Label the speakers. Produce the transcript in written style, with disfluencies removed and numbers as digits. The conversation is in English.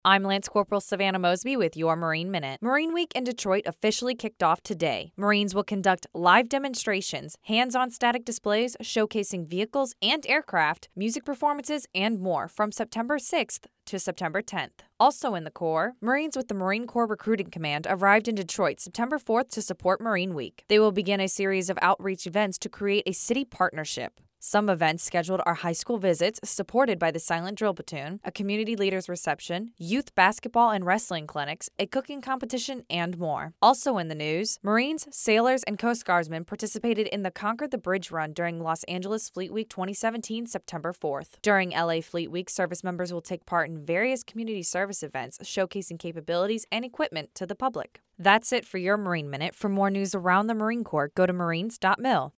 Speaker 1: I'm Lance Corporal Savannah Mosby with your Marine Minute. Marine Week in Detroit officially kicked off today. Marines will conduct live demonstrations, hands-on static displays showcasing vehicles and aircraft, music performances, and more from September 6th to September 10th. Also in the Corps, Marines with the Marine Corps Recruiting Command arrived in Detroit September 4th to support Marine Week. They will begin a series of outreach events to create a city partnership. Some events scheduled are high school visits, supported by the Silent Drill Platoon, a community leaders reception, youth basketball and wrestling clinics, a cooking competition, and more. Also in the news, Marines, sailors, and Coast Guardsmen participated in the Conquer the Bridge Run during Los Angeles Fleet Week 2017, September 4th. During LA Fleet Week, service members will take part in various community service events, showcasing capabilities and equipment to the public. That's it for your Marine Minute. For more news around the Marine Corps, go to marines.mil.